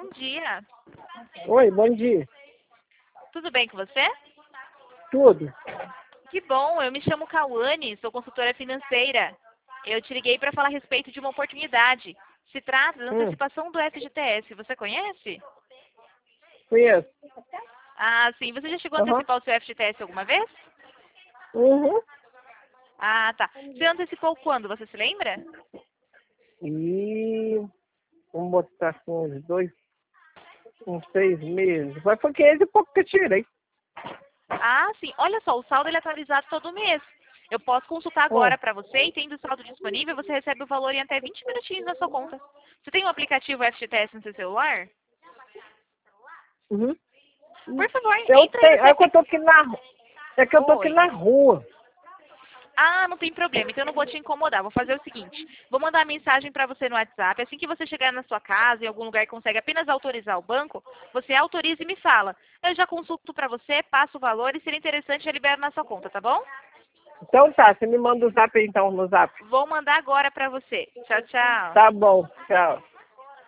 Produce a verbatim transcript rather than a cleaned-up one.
bom dia. Oi, bom dia. Tudo bem com você? Tudo? Que bom, eu me chamo Cauane, sou consultora financeira. Eu te liguei para falar a respeito de uma oportunidade. Se trata da Hum, antecipação do F G T S, você conhece? conheço. Ah, sim. Você já chegou a Aham. antecipar o seu F G T S alguma vez? Uhum. Ah, tá. Você antecipou quando, você se lembra? E vamos botar assim, uns dois, uns seis meses. Mas foi quinhentos e pouco que eu tirei. Ah, sim. Olha só, o saldo ele é atualizado todo mês. Eu posso consultar Hum. agora para você e tendo o saldo disponível, você recebe o valor em até vinte minutinhos na sua conta. Você tem o aplicativo F G T S no seu celular? Uhum. Por favor, Eu entra aí no tenho. seu É que eu tô aplicativo. aqui na ru- É que eu tô aqui Oi. na rua. Ah, não tem problema, então eu não vou te incomodar. Vou fazer o seguinte, vou mandar mensagem para você no WhatsApp. Assim que você chegar na sua casa, em algum lugar que consegue apenas autorizar o banco, você autoriza e me fala. Eu já consulto para você, passo o valor e se ele é interessante, eu libero na sua conta, tá bom? Então tá, você me manda o zap então no zap. Vou mandar agora para você. Tchau, tchau. Tá bom, tchau.